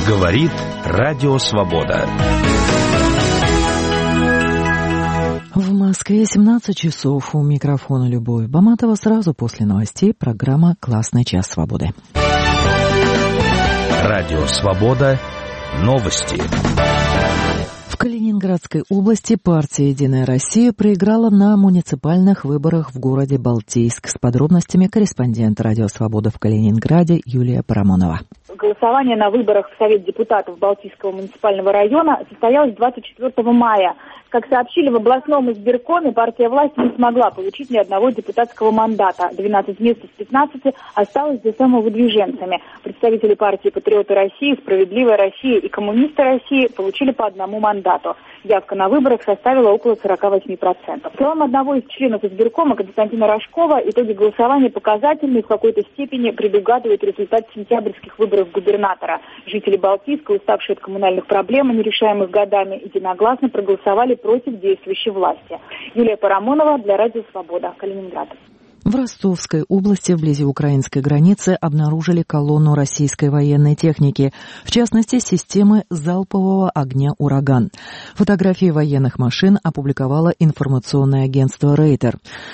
Говорит Радио Свобода. В Москве 17 часов. У микрофона Любовь Баматова. Сразу после новостей программа «Классный час свободы». Радио Свобода. Новости. В Калининградской области партия «Единая Россия» проиграла на муниципальных выборах в городе Балтийск. С подробностями корреспондент «Радио Свобода» в Калининграде Юлия Парамонова. Голосование на выборах в Совет депутатов Балтийского муниципального района состоялось 24 мая. Как сообщили в областном избиркоме, партия власти не смогла получить ни одного депутатского мандата. 12 мест из 15 осталось за самовыдвиженцами. Представители партии «Патриоты России», «Справедливая Россия» и «Коммунисты России» получили по одному мандату. Явка на выборах составила около 48%. По словам одного из членов избиркома Константина Рожкова, итоги голосования показательны и в какой-то степени предугадывают результат сентябрьских выборов губернатора. Жители Балтийска, уставшие от коммунальных проблем, нерешаемых годами, единогласно проголосовали против действующей власти. Юлия Парамонова для Радио Свобода, Калининград. В Ростовской области вблизи украинской границы обнаружили колонну российской военной техники, в частности, системы залпового огня «Ураган». Фотографии военных машин опубликовало информационное агентство «Рейтер».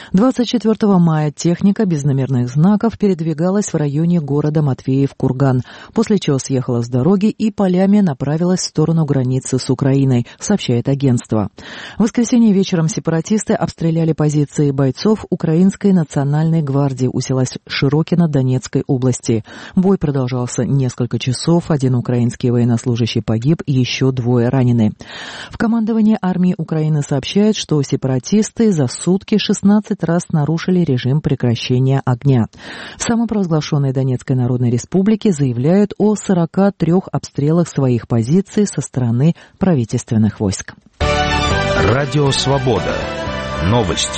24 мая техника без номерных знаков передвигалась в районе города Матвеев-Курган, после чего съехала с дороги и полями направилась в сторону границы с Украиной, сообщает агентство. В воскресенье вечером сепаратисты обстреляли позиции бойцов Украинской национальной гвардии у села Широкино Донецкой области. Бой продолжался несколько часов, один украинский военнослужащий погиб, еще 2 ранены. В командовании армии Украины сообщают, что сепаратисты за сутки 16 раз нарушили режим прекращения огня. В самопровозглашенной Донецкой Народной Республике заявляют о 43 обстрелах своих позиций со стороны правительственных войск. Радио Свобода. Новости.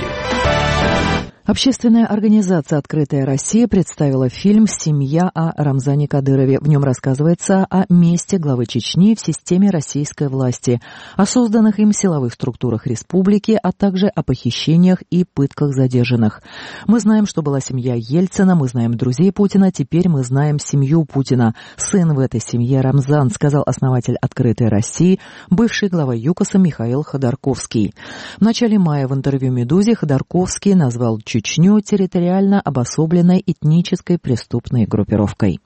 Общественная организация «Открытая Россия» представила фильм «Семья» о Рамзане Кадырове. В нем рассказывается о месте главы Чечни в системе российской власти, о созданных им силовых структурах республики, а также о похищениях и пытках задержанных. Мы знаем, что была семья Ельцина, мы знаем друзей Путина, теперь мы знаем семью Путина. Сын в этой семье Рамзан, сказал основатель «Открытой России», бывший глава ЮКОСа Михаил Ходорковский. В начале мая в интервью «Медузе» Ходорковский назвал Чечню территориально обособленной этнической преступной группировкой.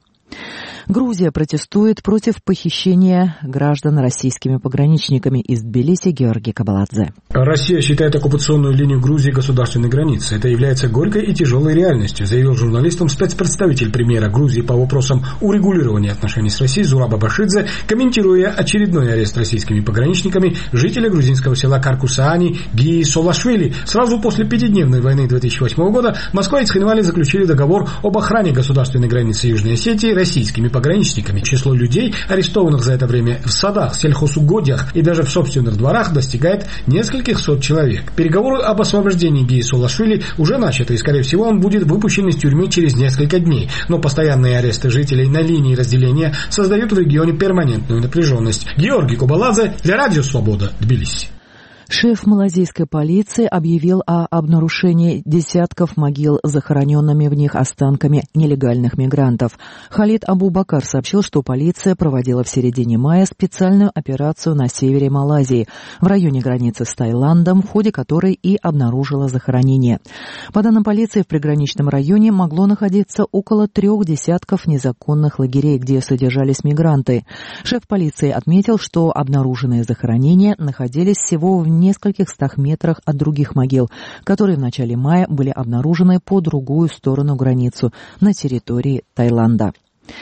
Грузия протестует против похищения граждан российскими пограничниками из Тбилиси. Георгий Кабаладзе. Россия считает оккупационную линию Грузии государственной границей. Это является горькой и тяжелой реальностью, заявил журналистам спецпредставитель премьера Грузии по вопросам урегулирования отношений с Россией Зураб Абашидзе, комментируя очередной арест российскими пограничниками жителя грузинского села Каркусаани Гии Солашвили. Сразу после 5-дневной войны 2008 года Москва и Цхинвали заключили договор об охране государственной границы Южной Осетии российскими пограничниками. Число людей, арестованных за это время в садах, сельхозугодьях и даже в собственных дворах, достигает нескольких сот человек. Переговоры об освобождении Гии Солашвили уже начаты, и, скорее всего, он будет выпущен из тюрьмы через несколько дней. Но постоянные аресты жителей на линии разделения создают в регионе перманентную напряженность. Георгий Кабаладзе для Радио Свобода, Тбилиси. Шеф малазийской полиции объявил о обнаружении десятков могил с захороненными в них останками нелегальных мигрантов. Халид Абу-Бакар сообщил, что полиция проводила в середине мая специальную операцию на севере Малайзии, в районе границы с Таиландом, в ходе которой и обнаружила захоронение. По данным полиции, в приграничном районе могло находиться около 3 десятков незаконных лагерей, где содержались мигранты. Шеф полиции отметил, что обнаруженные захоронения находились всего в нескольких 100 метрах от других могил, которые в начале мая были обнаружены по другую сторону границу, на территории Таиланда.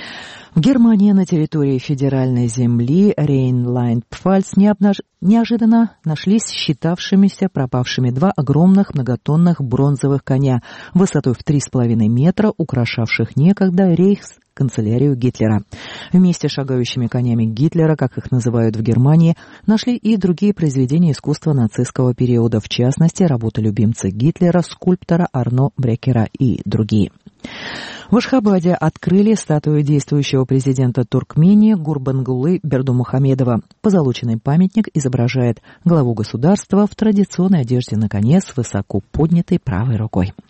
В Германии на территории федеральной земли Рейнланд-Пфальц неожиданно нашлись считавшимися пропавшими 2 огромных многотонных бронзовых коня высотой в 3,5 метра, украшавших некогда рейхсканцелярию Гитлера. Вместе с шагающими конями Гитлера, как их называют в Германии, нашли и другие произведения искусства нацистского периода, в частности, работы любимца Гитлера, скульптора Арно Брекера и другие. В Ашхабаде открыли статую действующего президента Туркмении Гурбангулы Бердумухамедова. Позолоченный памятник изображает главу государства в традиционной одежде на коне с высоко поднятой правой рукой.